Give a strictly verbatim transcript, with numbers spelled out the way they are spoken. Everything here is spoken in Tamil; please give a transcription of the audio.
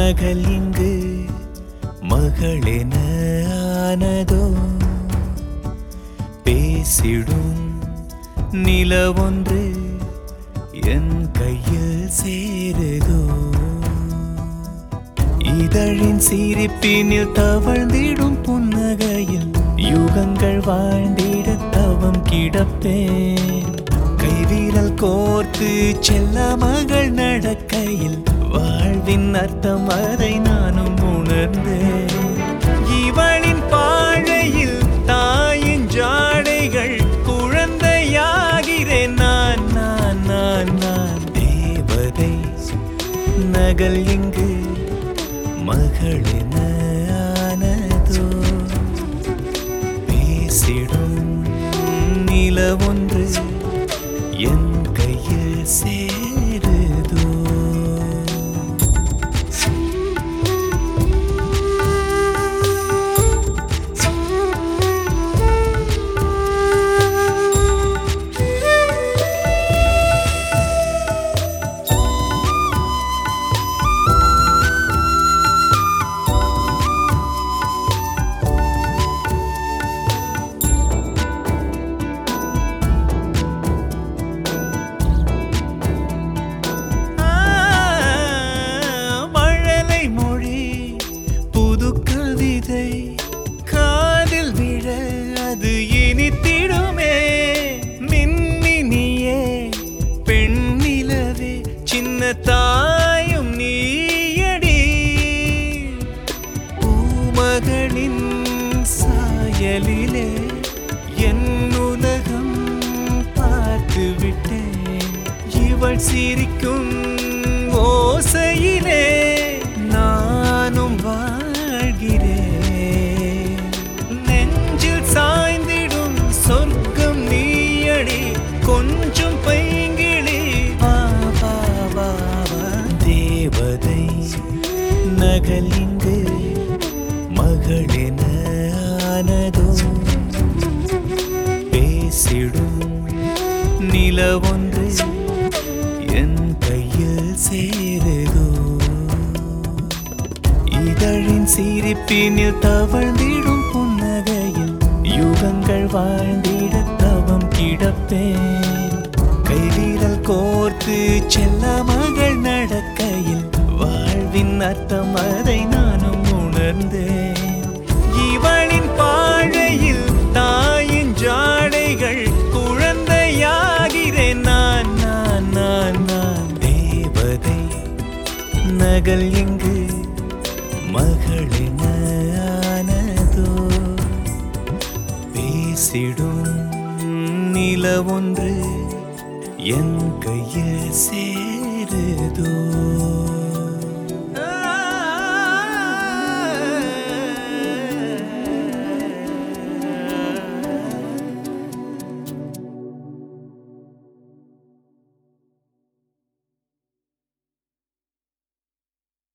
நகல் இங்கு மகளென ஆனதோ பேசிடும் நிலவொன்று என் கையில் சேருதோ இதழின் சிரிப்பினில் தவழ்ந்திடும் புன்னகையில் யுகங்கள் வாழ்ந்திட தவம் கிடப்பேன் கைவிரல் கோர்த்து செல்ல மகள் நடக்கையில் வாழ்வின் அர்த்தம் அதை நானும் உணர்ந்தேன் இவளின் பாழையில் தாயின் ஜாடைகள் குழந்தையாகிறேன் நான் நான் நான் நான் தேவதை நகல் இங்கு மகளென ஆனதோ பேசிடும் நிலவொன்று என் கையில் சேருதோ காதில் விழ அது இனித்திடுமே மின்னினியே பெண்ணிலவே சின்ன தாயும் நீயடி பூமகளின் சாயலிலே என் உலகம் பார்த்து விட்டேன் இவள் சிரிக்கும் ஓசையிலே நானும் வாழ்கிறேன் நெஞ்சில் சாய்ந்திடும் சொர்க்கம் நீயடி கொஞ்சம் பைங்கிளி வா வா வா வா தேவதை நகல் இங்கு மகளென ஆனதோ பேசிடும் நிலவொன்று என் கையில் சேருதோ இதழின் சிரிப்பினில் தவழ்ந்திடும் புன்னகையில் யுகங்கள் வாழ்ந்திட தவம் கிடப்பேன் கைவிரல் கோர்த்து செல்ல மகள் நடக்கையில் வாழ்வின் அர்த்தம் அதை நானும் உணர்ந்தேன் இவளின் பாழையில் தாயின் ஜாடைகள் குழந்தையாகிறேன் நான் நான் நான் நான் தேவதை நகல் இங்கு மகளென ஆனதோ பேசிடும் நிலவொன்று என் கையில் சேருதோ